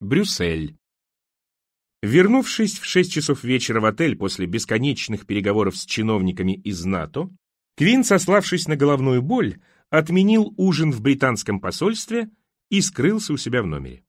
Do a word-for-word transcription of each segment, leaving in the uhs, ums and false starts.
Брюссель. Вернувшись в шесть часов вечера в отель после бесконечных переговоров с чиновниками из НАТО, Квин, сославшись на головную боль, отменил ужин в британском посольстве и скрылся у себя в номере.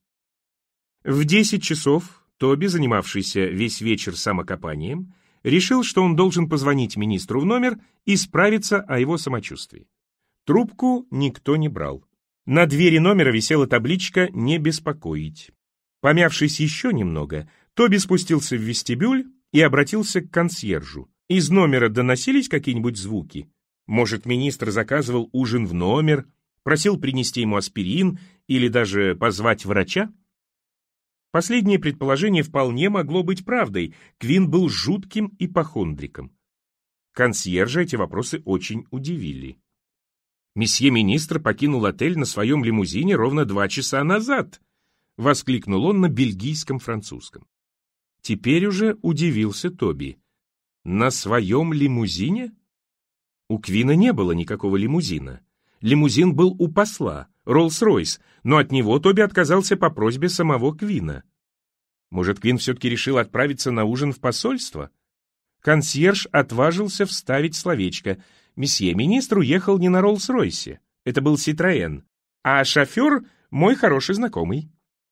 В десять часов Тоби, занимавшийся весь вечер самокопанием, решил, что он должен позвонить министру в номер и справиться о его самочувствии. Трубку никто не брал. На двери номера висела табличка «Не беспокоить». Помявшись еще немного, Тоби спустился в вестибюль и обратился к консьержу. Из номера доносились какие-нибудь звуки? Может, министр заказывал ужин в номер, просил принести ему аспирин или даже позвать врача? Последнее предположение вполне могло быть правдой. Квин был жутким ипохондриком. Консьержа эти вопросы очень удивили. «Месье министр покинул отель на своем лимузине ровно два часа назад», — воскликнул он на бельгийском французском. Теперь уже удивился Тоби. «На своем лимузине?» У Квина не было никакого лимузина. Лимузин был у посла, Роллс-Ройс, но от него Тоби отказался по просьбе самого Квина. Может, Квин все-таки решил отправиться на ужин в посольство? Консьерж отважился вставить словечко. «Месье министр уехал не на Роллс-Ройсе, это был Ситроен, а шофер — мой хороший знакомый».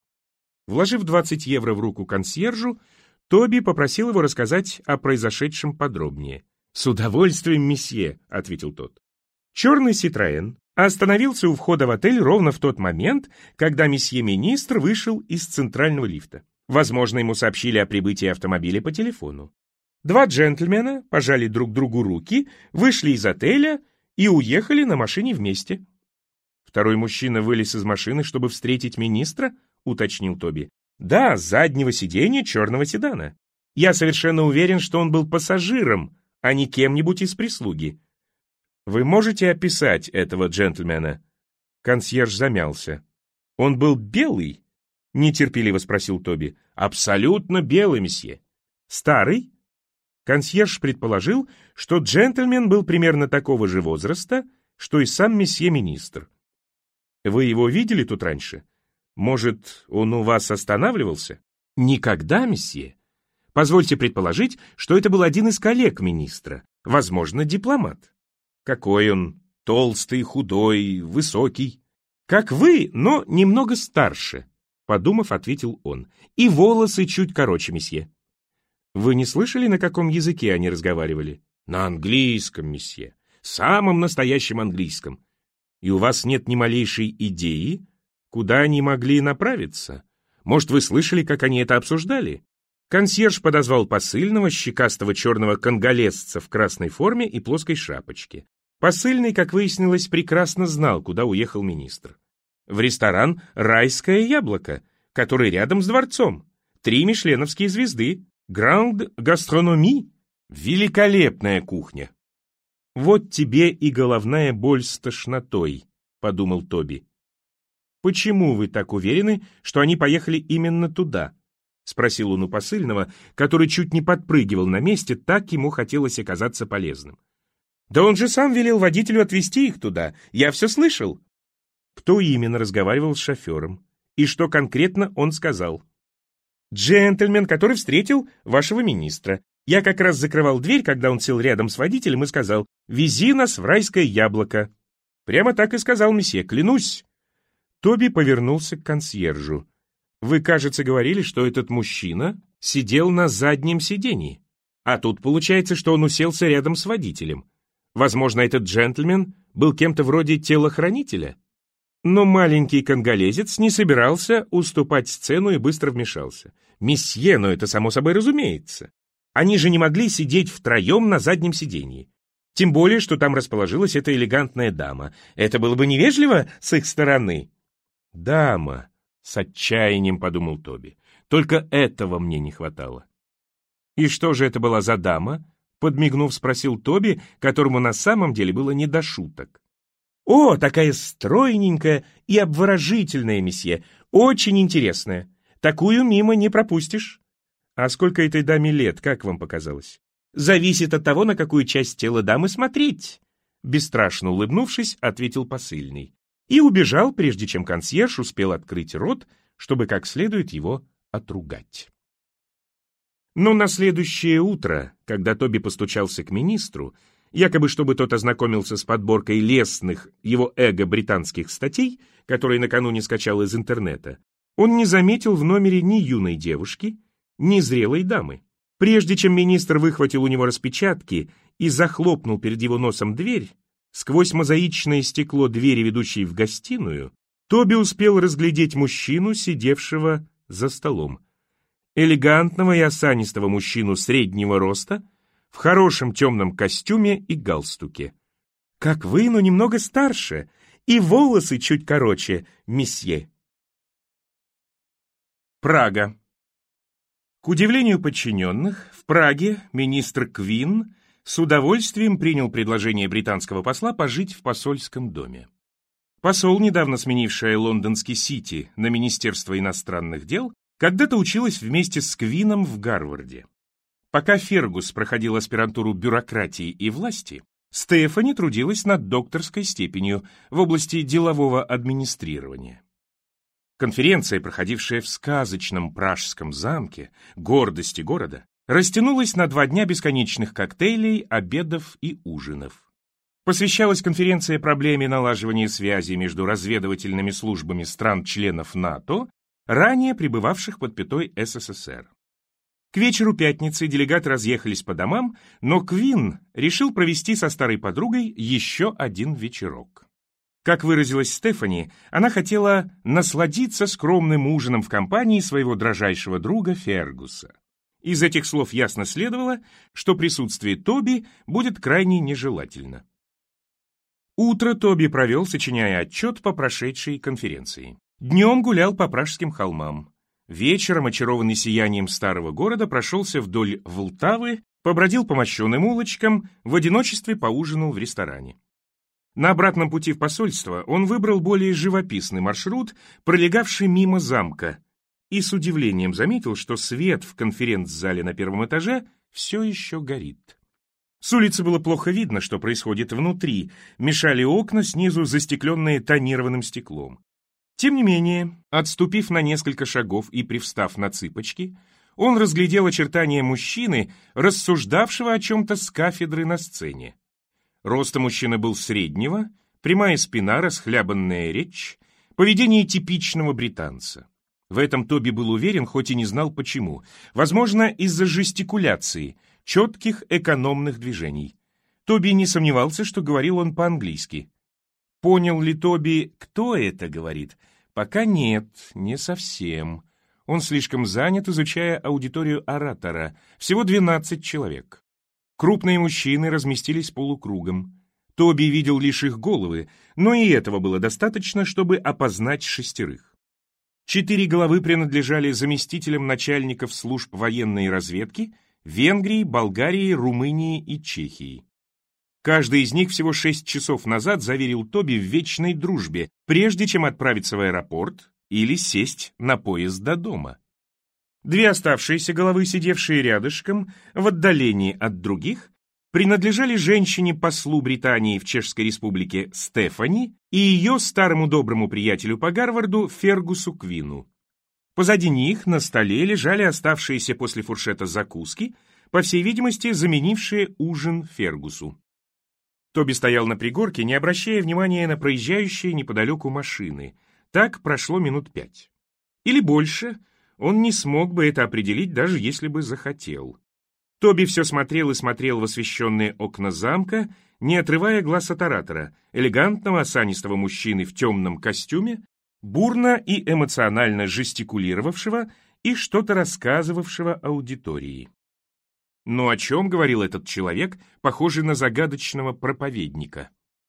Вложив двадцать евро в руку консьержу, Тоби попросил его рассказать о произошедшем подробнее. «С удовольствием, месье», — ответил тот. Черный Ситроен остановился у входа в отель ровно в тот момент, когда месье-министр вышел из центрального лифта. Возможно, ему сообщили о прибытии автомобиля по телефону. Два джентльмена пожали друг другу руки, вышли из отеля и уехали на машине вместе. «Второй мужчина вылез из машины, чтобы встретить министра?» — уточнил Тоби. «Да, с заднего сиденья черного седана. Я совершенно уверен, что он был пассажиром, а не кем-нибудь из прислуги. Вы можете описать этого джентльмена?» Консьерж замялся. «Он был белый?» — нетерпеливо спросил Тоби. «Абсолютно белый, месье». «Старый?» Консьерж предположил, что джентльмен был примерно такого же возраста, что и сам месье-министр. «Вы его видели тут раньше? Может, он у вас останавливался?» «Никогда, месье. Позвольте предположить, что это был один из коллег министра, возможно, дипломат. Какой он? Толстый, худой, высокий. Как вы, но немного старше», — подумав, ответил он. «И волосы чуть короче, месье». «Вы не слышали, на каком языке они разговаривали?» «На английском, месье. Самом настоящем английском. И у вас нет ни малейшей идеи, куда они могли направиться? Может, вы слышали, как они это обсуждали?» Консьерж подозвал посыльного, щекастого черного конголезца в красной форме и плоской шапочке. Посыльный, как выяснилось, прекрасно знал, куда уехал министр. В ресторан «Райское яблоко», который рядом с дворцом. Три мишленовские звезды. Гранд гастрономи. Великолепная кухня. «Вот тебе и головная боль с тошнотой», — подумал Тоби. «Почему вы так уверены, что они поехали именно туда?» — спросил он у посыльного, который чуть не подпрыгивал на месте, так ему хотелось оказаться полезным. «Да он же сам велел водителю отвезти их туда, я все слышал». Кто именно разговаривал с шофером? И что конкретно он сказал? «Джентльмен, который встретил вашего министра. Я как раз закрывал дверь, когда он сел рядом с водителем и сказал: «Вези нас в райское яблоко». Прямо так и сказал месье, клянусь». Тоби повернулся к консьержу. «Вы, кажется, говорили, что этот мужчина сидел на заднем сидении. А тут получается, что он уселся рядом с водителем. Возможно, этот джентльмен был кем-то вроде телохранителя». Но маленький конголезец не собирался уступать сцену и быстро вмешался. «Месье, но это само собой разумеется. Они же не могли сидеть втроем на заднем сиденье. Тем более, что там расположилась эта элегантная дама. Это было бы невежливо с их стороны». «Дама», — с отчаянием подумал Тоби. «Только этого мне не хватало». «И что же это была за дама?» — подмигнув, спросил Тоби, которому на самом деле было не до шуток. «О, такая стройненькая и обворожительная, месье, очень интересная. Такую мимо не пропустишь». «А сколько этой даме лет, как вам показалось?» «Зависит от того, на какую часть тела дамы смотреть», — бесстрашно улыбнувшись, ответил посыльный. И убежал, прежде чем консьерж успел открыть рот, чтобы как следует его отругать. Но на следующее утро, когда Тоби постучался к министру, якобы чтобы тот ознакомился с подборкой лестных его эго британских статей, которые накануне скачал из интернета, он не заметил в номере ни юной девушки, ни зрелой дамы. Прежде чем министр выхватил у него распечатки и захлопнул перед его носом дверь, сквозь мозаичное стекло двери, ведущей в гостиную, Тоби успел разглядеть мужчину, сидевшего за столом. Элегантного и осанистого мужчину среднего роста, в хорошем темном костюме и галстуке. «Как вы, но немного старше, и волосы чуть короче, месье». Прага. К удивлению подчиненных, в Праге министр Квин с удовольствием принял предложение британского посла пожить в посольском доме. Посол, недавно сменившая лондонский Сити на Министерство иностранных дел, когда-то училась вместе с Квином в Гарварде. Пока Фергус проходил аспирантуру бюрократии и власти, Стефани трудилась над докторской степенью в области делового администрирования. Конференция, проходившая в сказочном Пражском замке, гордости города, растянулась на два дня бесконечных коктейлей, обедов и ужинов. Посвящалась конференция проблеме налаживания связи между разведывательными службами стран-членов НАТО, ранее пребывавших под пятой СССР. К вечеру пятницы делегаты разъехались по домам, но Квин решил провести со старой подругой еще один вечерок. Как выразилась Стефани, она хотела насладиться скромным ужином в компании своего дрожайшего друга Фергуса. Из этих слов ясно следовало, что присутствие Тоби будет крайне нежелательно. Утро Тоби провел, сочиняя отчет по прошедшей конференции. Днем гулял по Пражским холмам. Вечером, очарованный сиянием старого города, прошелся вдоль Волтавы, побродил по мощеным улочкам, в одиночестве поужинал в ресторане. На обратном пути в посольство он выбрал более живописный маршрут, пролегавший мимо замка, и с удивлением заметил, что свет в конференц-зале на первом этаже все еще горит. С улицы было плохо видно, что происходит внутри, мешали окна, снизу застекленные тонированным стеклом. Тем не менее, отступив на несколько шагов и привстав на цыпочки, он разглядел очертания мужчины, рассуждавшего о чем-то с кафедры на сцене. Ростом мужчина был среднего, прямая спина, расхлябанная речь, поведение типичного британца. В этом Тоби был уверен, хоть и не знал почему. Возможно, из-за жестикуляции, четких экономных движений. Тоби не сомневался, что говорил он по-английски. Понял ли Тоби, кто это говорит? Пока нет, не совсем. Он слишком занят, изучая аудиторию оратора. Всего двенадцать человек. Крупные мужчины разместились полукругом. Тоби видел лишь их головы, но и этого было достаточно, чтобы опознать шестерых. Четыре головы принадлежали заместителям начальников служб военной разведки Венгрии, Болгарии, Румынии и Чехии. Каждый из них всего шесть часов назад заверил Тоби в вечной дружбе, прежде чем отправиться в аэропорт или сесть на поезд до дома. Две оставшиеся головы, сидевшие рядышком, в отдалении от других, принадлежали женщине-послу Британии в Чешской Республике Стефани и ее старому доброму приятелю по Гарварду Фергусу Квину. Позади них на столе лежали оставшиеся после фуршета закуски, по всей видимости, заменившие ужин Фергусу. Тоби стоял на пригорке, не обращая внимания на проезжающие неподалеку машины. Так прошло минут пять. Или больше, он не смог бы это определить, даже если бы захотел. Тоби все смотрел и смотрел в освещенные окна замка, не отрывая глаз от оратора, элегантного осанистого мужчины в темном костюме, бурно и эмоционально жестикулировавшего и что-то рассказывавшего аудитории. Но о чем говорил этот человек, похожий на загадочного проповедника?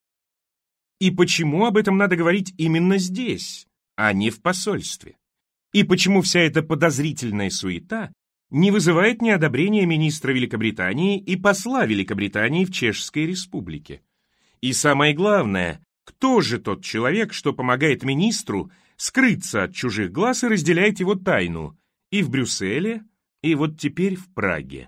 И почему об этом надо говорить именно здесь, а не в посольстве? И почему вся эта подозрительная суета не вызывает неодобрения министра Великобритании и посла Великобритании в Чешской Республике? И самое главное, кто же тот человек, что помогает министру скрыться от чужих глаз и разделяет его тайну и в Брюсселе, и вот теперь в Праге?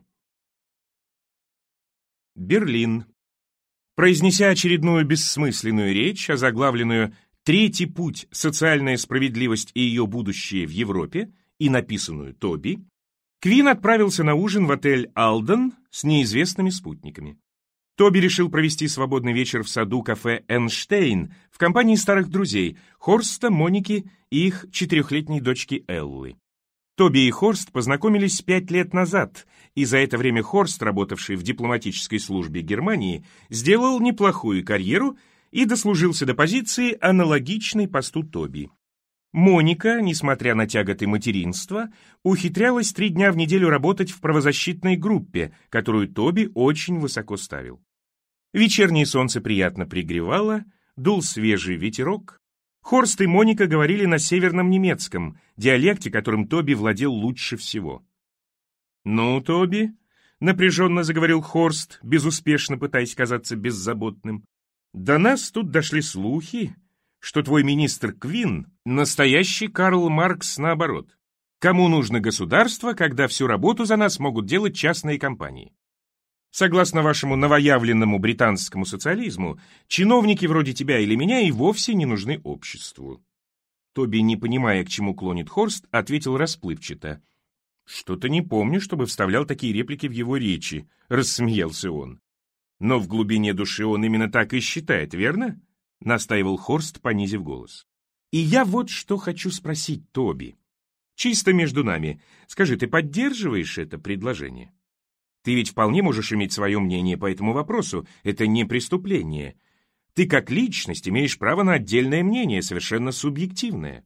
Берлин. Произнеся очередную бессмысленную речь, озаглавленную «Третий путь. Социальная справедливость и ее будущее в Европе» и написанную Тоби, Квин отправился на ужин в отель «Алден» с неизвестными спутниками. Тоби решил провести свободный вечер в саду кафе «Эйнштейн» в компании старых друзей Хорста, Моники и их четырехлетней дочки Эллы. Тоби и Хорст познакомились пять лет назад, и за это время Хорст, работавший в дипломатической службе Германии, сделал неплохую карьеру и дослужился до позиции, аналогичной посту Тоби. Моника, несмотря на тяготы материнства, ухитрялась три дня в неделю работать в правозащитной группе, которую Тоби очень высоко ставил. Вечернее солнце приятно пригревало, дул свежий ветерок. Хорст и Моника говорили на северном немецком, диалекте, которым Тоби владел лучше всего. «Ну, Тоби», — напряженно заговорил Хорст, безуспешно пытаясь казаться беззаботным, «до нас тут дошли слухи, что твой министр Квин — настоящий Карл Маркс наоборот. Кому нужно государство, когда всю работу за нас могут делать частные компании? Согласно вашему новоявленному британскому социализму, чиновники вроде тебя или меня и вовсе не нужны обществу». Тоби, не понимая, к чему клонит Хорст, ответил расплывчато. «Что-то не помню, чтобы вставлял такие реплики в его речи», — рассмеялся он. «Но в глубине души он именно так и считает, верно?» — настаивал Хорст, понизив голос. «И я вот что хочу спросить, Тоби. Чисто между нами, скажи, ты поддерживаешь это предложение? Ты ведь вполне можешь иметь свое мнение по этому вопросу, это не преступление. Ты как личность имеешь право на отдельное мнение, совершенно субъективное».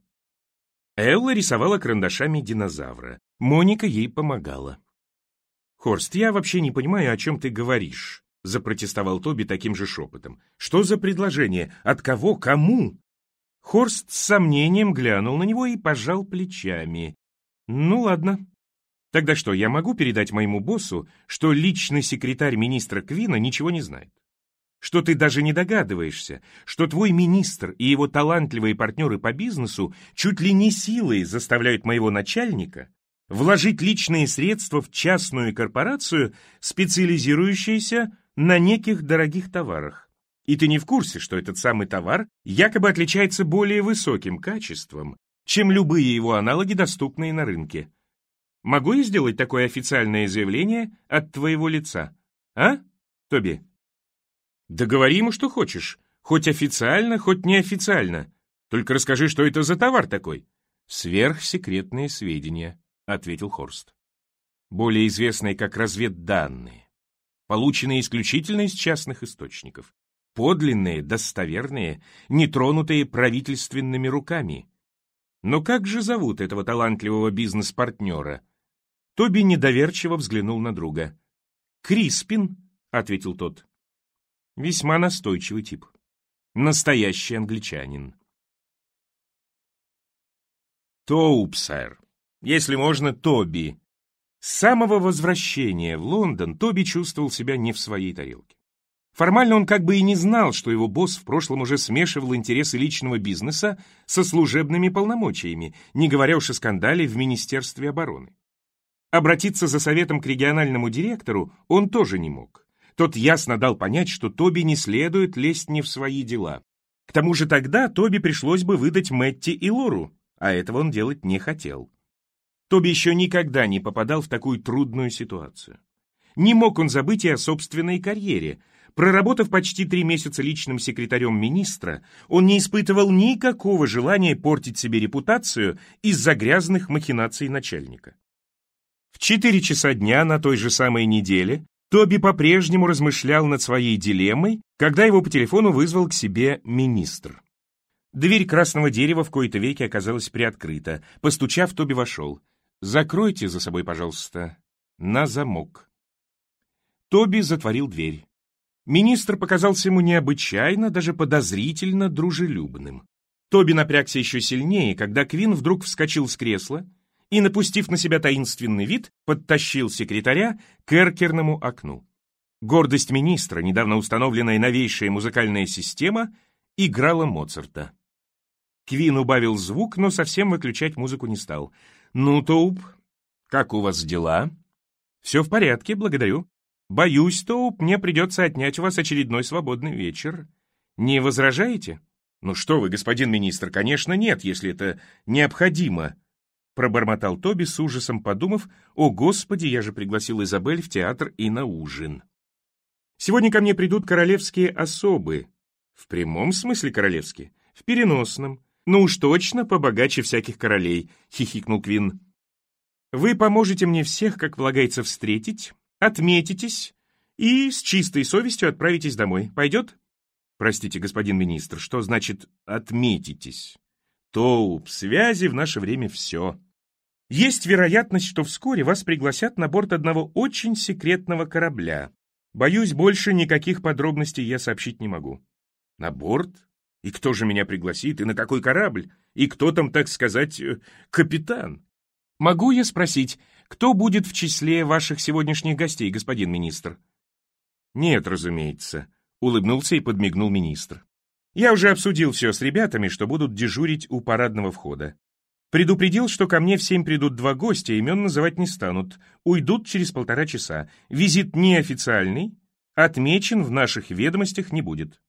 Элла рисовала карандашами динозавра. Моника ей помогала. «Хорст, я вообще не понимаю, о чем ты говоришь», — запротестовал Тоби таким же шепотом. «Что за предложение? От кого? Кому?» Хорст с сомнением глянул на него и пожал плечами. «Ну ладно. Тогда что, я могу передать моему боссу, что личный секретарь министра Квина ничего не знает? Что ты даже не догадываешься, что твой министр и его талантливые партнеры по бизнесу чуть ли не силой заставляют моего начальника вложить личные средства в частную корпорацию, специализирующуюся на неких дорогих товарах. И ты не в курсе, что этот самый товар якобы отличается более высоким качеством, чем любые его аналоги, доступные на рынке. Могу я сделать такое официальное заявление от твоего лица? А, Тоби?» «Да говори ему, что хочешь, хоть официально, хоть неофициально. Только расскажи, что это за товар такой». «Сверхсекретные сведения», — ответил Хорст. «Более известные как разведданные, полученные исключительно из частных источников. Подлинные, достоверные, нетронутые правительственными руками. Но как же зовут этого талантливого бизнес-партнера?» Тоби недоверчиво взглянул на друга. «Криспин», — ответил тот. «Весьма настойчивый тип. Настоящий англичанин». «Тоуп, сэр. Если можно, Тоби». С самого возвращения в Лондон Тоби чувствовал себя не в своей тарелке. Формально он как бы и не знал, что его босс в прошлом уже смешивал интересы личного бизнеса со служебными полномочиями, не говоря уж о скандале в Министерстве обороны. Обратиться за советом к региональному директору он тоже не мог. Тот ясно дал понять, что Тоби не следует лезть не в свои дела. К тому же тогда Тоби пришлось бы выдать Мэтти и Лору, а этого он делать не хотел. Тоби еще никогда не попадал в такую трудную ситуацию. Не мог он забыть и о собственной карьере. Проработав почти три месяца личным секретарем министра, он не испытывал никакого желания портить себе репутацию из-за грязных махинаций начальника. В четыре часа дня на той же самой неделе Тоби по-прежнему размышлял над своей дилеммой, когда его по телефону вызвал к себе министр. Дверь красного дерева в кои-то веки оказалась приоткрыта. Постучав, Тоби вошел. «Закройте за собой, пожалуйста, на замок». Тоби затворил дверь. Министр показался ему необычайно, даже подозрительно дружелюбным. Тоби напрягся еще сильнее, когда Квин вдруг вскочил с кресла и, напустив на себя таинственный вид, подтащил секретаря к эркерному окну. Гордость министра, недавно установленная новейшая музыкальная система, играла Моцарта. Квин убавил звук, но совсем выключать музыку не стал. «Ну, Тоуп, как у вас дела?» «Все в порядке, благодарю. Боюсь, Тоуп, мне придется отнять у вас очередной свободный вечер. Не возражаете?» «Ну что вы, господин министр, конечно, нет, если это необходимо», — пробормотал Тоби с ужасом, подумав: «О, Господи, я же пригласил Изабель в театр и на ужин. Сегодня ко мне придут королевские особы». «В прямом смысле королевские?» «В переносном. Ну уж точно побогаче всяких королей», — хихикнул Квин. «Вы поможете мне всех, как полагается, встретить, отметитесь и с чистой совестью отправитесь домой. Пойдет?» «Простите, господин министр, что значит «отметитесь»?» «Тоуп, связи в наше время все. Есть вероятность, что вскоре вас пригласят на борт одного очень секретного корабля. Боюсь, больше никаких подробностей я сообщить не могу». «На борт? И кто же меня пригласит? И на какой корабль? И кто там, так сказать, капитан?» «Могу я спросить, кто будет в числе ваших сегодняшних гостей, господин министр?» «Нет, разумеется», — улыбнулся и подмигнул министр. «Я уже обсудил все с ребятами, что будут дежурить у парадного входа. Предупредил, что ко мне в семь придут два гостя, имен называть не станут, уйдут через полтора часа. Визит неофициальный, отмечен в наших ведомостях не будет».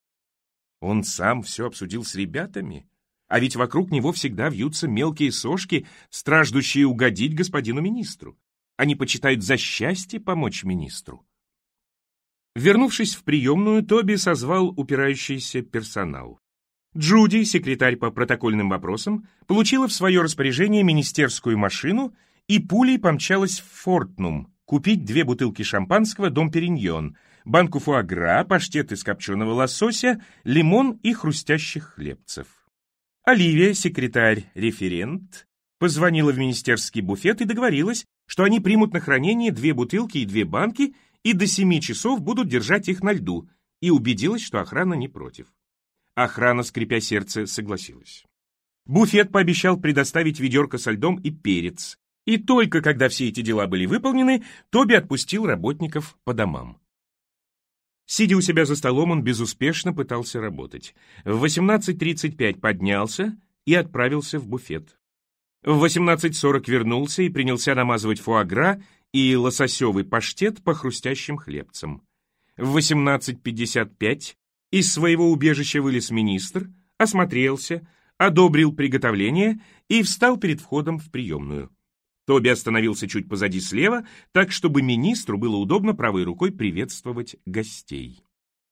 Он сам все обсудил с ребятами? А ведь вокруг него всегда вьются мелкие сошки, страждущие угодить господину министру. Они почитают за счастье помочь министру. Вернувшись в приемную, Тоби созвал упирающийся персонал. Джуди, секретарь по протокольным вопросам, получила в свое распоряжение министерскую машину и пулей помчалась в Фортнум купить две бутылки шампанского «Дом Периньон», банку фуагра, паштет из копченого лосося, лимон и хрустящих хлебцев. Оливия, секретарь-референт, позвонила в министерский буфет и договорилась, что они примут на хранение две бутылки и две банки и до семи часов будут держать их на льду, и убедилась, что охрана не против. Охрана, скрипя сердце, согласилась. Буфет пообещал предоставить ведерко со льдом и перец, и только когда все эти дела были выполнены, Тоби отпустил работников по домам. Сидя у себя за столом, он безуспешно пытался работать. В восемнадцать тридцать пять поднялся и отправился в буфет. В восемнадцать сорок вернулся и принялся намазывать фуагра и лососевый паштет по хрустящим хлебцам. В восемнадцать пятьдесят пять из своего убежища вылез министр, осмотрелся, одобрил приготовление и встал перед входом в приемную. Тоби остановился чуть позади слева, так, чтобы министру было удобно правой рукой приветствовать гостей.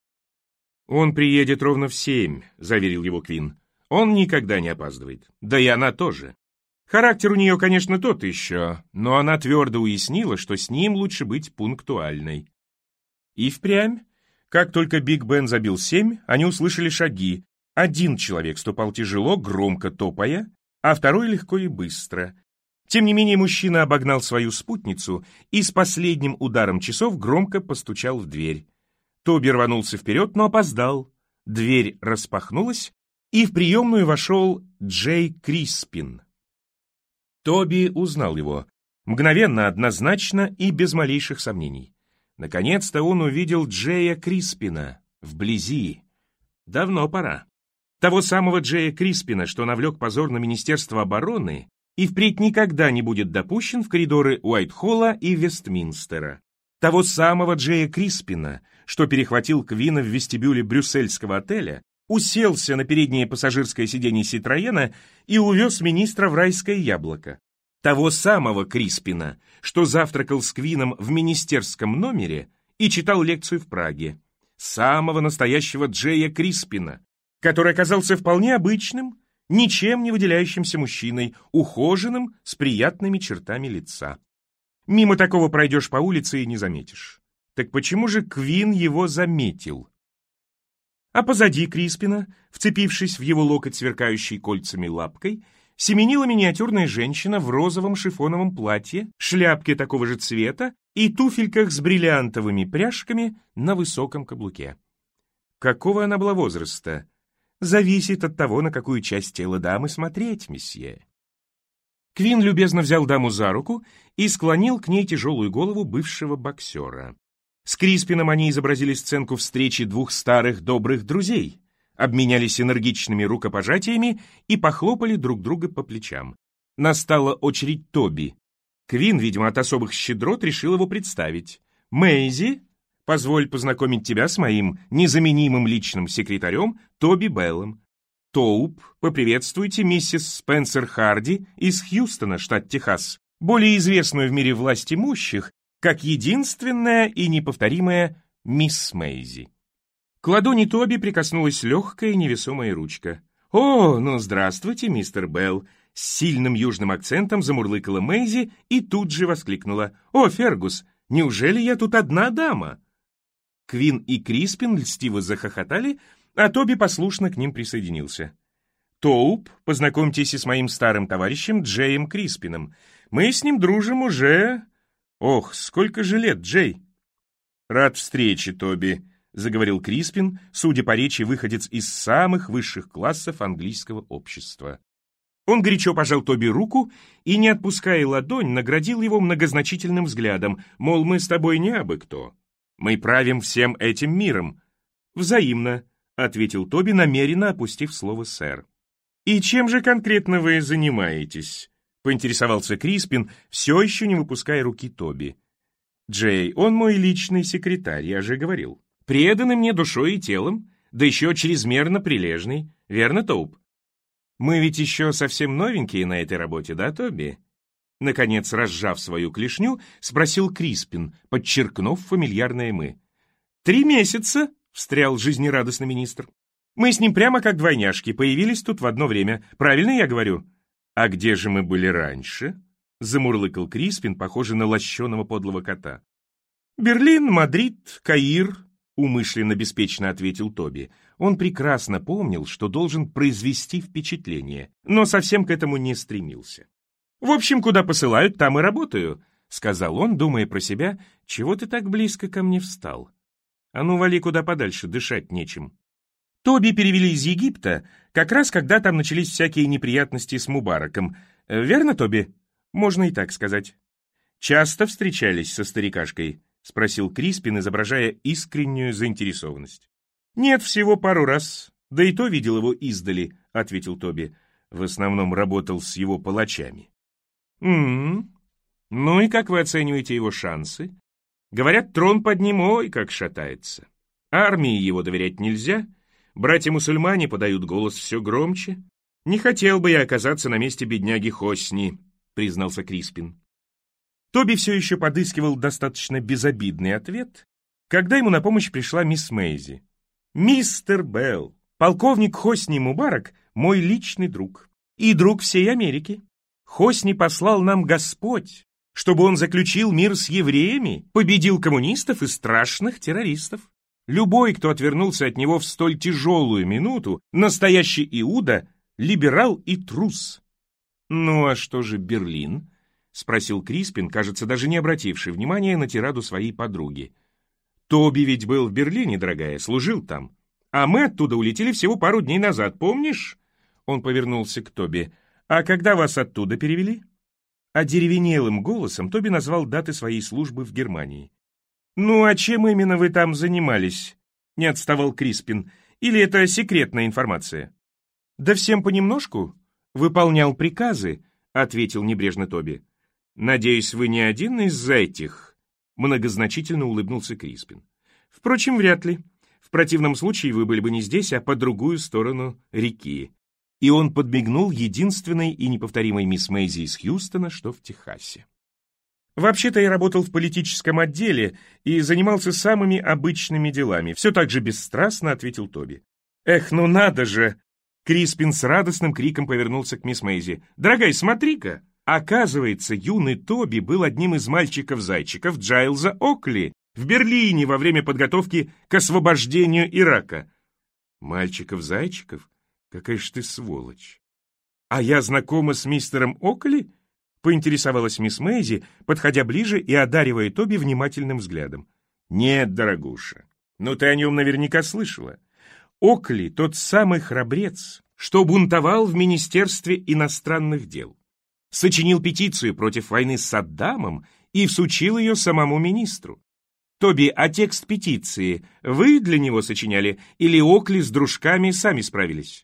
«Он приедет ровно в семь», — заверил его Квин. «Он никогда не опаздывает. Да и она тоже. Характер у нее, конечно, тот еще, но она твердо уяснила, что с ним лучше быть пунктуальной». И впрямь, как только Биг Бен забил семь, они услышали шаги. Один человек ступал тяжело, громко топая, а второй легко и быстро. Тем не менее, мужчина обогнал свою спутницу и с последним ударом часов громко постучал в дверь. Тоби рванулся вперед, но опоздал. Дверь распахнулась, и в приемную вошел Джей Криспин. Тоби узнал его. Мгновенно, однозначно и без малейших сомнений. Наконец-то он увидел Джея Криспина вблизи. Давно пора. Того самого Джея Криспина, что навлек позор на Министерство обороны и впредь никогда не будет допущен в коридоры Уайтхолла и Вестминстера. Того самого Джея Криспина, что перехватил Квина в вестибюле брюссельского отеля, уселся на переднее пассажирское сиденье Ситроена и увез министра в райское яблоко. Того самого Криспина, что завтракал с Квином в министерском номере и читал лекцию в Праге. Самого настоящего Джея Криспина, который оказался вполне обычным, ничем не выделяющимся мужчиной, ухоженным, с приятными чертами лица. Мимо такого пройдешь по улице и не заметишь. Так почему же Квин его заметил? А позади Криспина, вцепившись в его локоть сверкающей кольцами лапкой, семенила миниатюрная женщина в розовом шифоновом платье, шляпке такого же цвета и туфельках с бриллиантовыми пряжками на высоком каблуке. Какого она была возраста? Зависит от того, на какую часть тела дамы смотреть, месье. Квин любезно взял даму за руку и склонил к ней тяжелую голову бывшего боксера. С Криспином они изобразили сценку встречи двух старых добрых друзей, обменялись энергичными рукопожатиями и похлопали друг друга по плечам. Настала очередь Тоби. Квин, видимо, от особых щедрот решил его представить. «Мэйзи, позволь познакомить тебя с моим незаменимым личным секретарем Тоби Беллом. Тоуп, поприветствуйте миссис Спенсер Харди из Хьюстона, штат Техас, более известную в мире власть имущих, как единственная и неповторимая мисс Мэйзи. К ладони Тоби прикоснулась легкая невесомая ручка. «О, ну здравствуйте, мистер Белл!» С сильным южным акцентом замурлыкала Мэйзи и тут же воскликнула. «О, Фергус, неужели я тут одна дама?» Квин и Криспин льстиво захохотали, а Тоби послушно к ним присоединился. «Тоуп, познакомьтесь и с моим старым товарищем Джеем Криспином. Мы с ним дружим уже... Ох, сколько же лет, Джей!» «Рад встрече, Тоби», — заговорил Криспин, судя по речи, выходец из самых высших классов английского общества. Он горячо пожал Тоби руку и, не отпуская ладонь, наградил его многозначительным взглядом, мол, мы с тобой не абы кто. Мы правим всем этим миром. «Взаимно», — ответил Тоби, намеренно опустив слово «сэр». «И чем же конкретно вы занимаетесь?» — поинтересовался Криспин, все еще не выпуская руки Тоби. «Джей, он мой личный секретарь, я же говорил. Преданный мне душой и телом, да еще чрезмерно прилежный. Верно, Тоуп? Мы ведь еще совсем новенькие на этой работе, да, Тоби?» Наконец, разжав свою клешню, спросил Криспин, подчеркнув фамильярное «мы». «Три месяца», — встрял жизнерадостный министр. «Мы с ним прямо как двойняшки, появились тут в одно время. Правильно я говорю?» «А где же мы были раньше?» — замурлыкал Криспин, похожий на лощеного подлого кота. «Берлин, Мадрид, Каир», — умышленно беспечно ответил Тоби. Он прекрасно помнил, что должен произвести впечатление, но совсем к этому не стремился. «В общем, куда посылают, там и работаю», — сказал он, думая про себя, «чего ты так близко ко мне встал? А ну, вали куда подальше, дышать нечем». Тоби перевели из Египта, как раз когда там начались всякие неприятности с Мубараком. Верно, Тоби? Можно и так сказать. «Часто встречались со старикашкой?» — спросил Криспин, изображая искреннюю заинтересованность. «Нет, всего пару раз. Да и то видел его издали», — ответил Тоби. «В основном работал с его палачами». «М-м. Ну и как вы оцениваете его шансы? Говорят, трон под ним, ой, как шатается. Армии его доверять нельзя. Братья-мусульмане подают голос все громче. Не хотел бы я оказаться на месте бедняги Хосни», — признался Криспин. Тоби все еще подыскивал достаточно безобидный ответ, когда ему на помощь пришла мисс Мэйзи. «Мистер Белл, полковник Хосни Мубарак — мой личный друг и друг всей Америки. Хосни послал нам Господь, чтобы он заключил мир с евреями, победил коммунистов и страшных террористов. Любой, кто отвернулся от него в столь тяжелую минуту, настоящий Иуда, либерал и трус». «Ну а что же Берлин?» — спросил Криспин, кажется, даже не обративший внимания на тираду своей подруги. «Тоби ведь был в Берлине, дорогая, служил там. А мы оттуда улетели всего пару дней назад, помнишь?» Он повернулся к Тоби. «А когда вас оттуда перевели?» Одеревенелым голосом Тоби назвал даты своей службы в Германии. «Ну, а чем именно вы там занимались?» — не отставал Криспин. «Или это секретная информация?» «Да всем понемножку. Выполнял приказы», — ответил небрежно Тоби. «Надеюсь, вы не один из этих?» — многозначительно улыбнулся Криспин. «Впрочем, вряд ли. В противном случае вы были бы не здесь, а по другую сторону реки». И он подмигнул единственной и неповторимой мисс Мэйзи из Хьюстона, что в Техасе. «Вообще-то я работал в политическом отделе и занимался самыми обычными делами», — все так же бесстрастно ответил Тоби. «Эх, ну надо же!» Криспин с радостным криком повернулся к мисс Мэйзи. «Дорогая, смотри-ка! Оказывается, юный Тоби был одним из мальчиков-зайчиков Джайлза Окли в Берлине во время подготовки к освобождению Ирака». «Мальчиков-зайчиков? Какая ж ты сволочь!» «А я знакома с мистером Окли?» — поинтересовалась мисс Мэйзи, подходя ближе и одаривая Тоби внимательным взглядом. «Нет, дорогуша, но ты о нем наверняка слышала. Окли — тот самый храбрец, что бунтовал в Министерстве иностранных дел. Сочинил петицию против войны с Саддамом и всучил ее самому министру. Тоби, а текст петиции вы для него сочиняли или Окли с дружками сами справились?»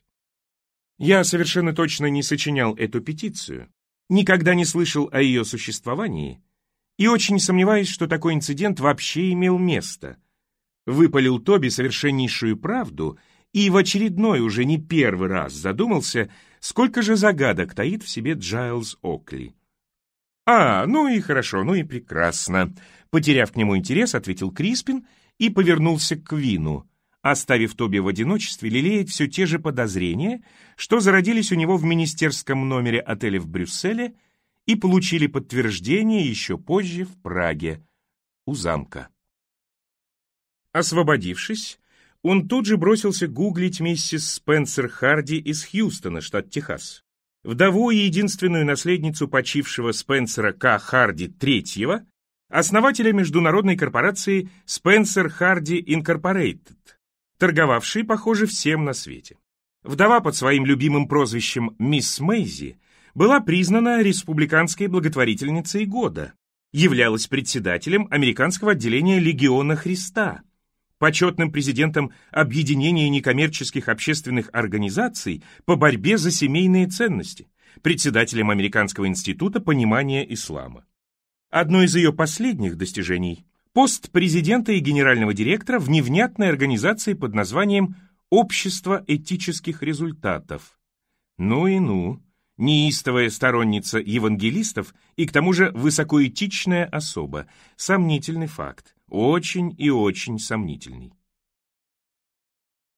«Я совершенно точно не сочинял эту петицию, никогда не слышал о ее существовании и очень сомневаюсь, что такой инцидент вообще имел место», — выпалил Тоби совершеннейшую правду и в очередной, уже не первый раз задумался, сколько же загадок таит в себе Джайлз Окли. «А, ну и хорошо, ну и прекрасно», — потеряв к нему интерес, ответил Криспин и повернулся к Квину, оставив Тоби в одиночестве лелеять все те же подозрения, что зародились у него в министерском номере отеля в Брюсселе и получили подтверждение еще позже в Праге, у замка. Освободившись, он тут же бросился гуглить миссис Спенсер Харди из Хьюстона, штат Техас, вдову и единственную наследницу почившего Спенсера К. Харди третьего, основателя международной корпорации Spencer Hardy Incorporated, торговавшей, похоже, всем на свете. Вдова под своим любимым прозвищем «Мисс Мэйзи» была признана республиканской благотворительницей года, являлась председателем американского отделения Легиона Христа, почетным президентом Объединения некоммерческих общественных организаций по борьбе за семейные ценности, председателем Американского института понимания ислама. Одно из ее последних достижений – пост президента и генерального директора в невнятной организации под названием «Общество этических результатов». Ну и ну, неистовая сторонница евангелистов и к тому же высокоэтичная особа. Сомнительный факт, очень и очень сомнительный.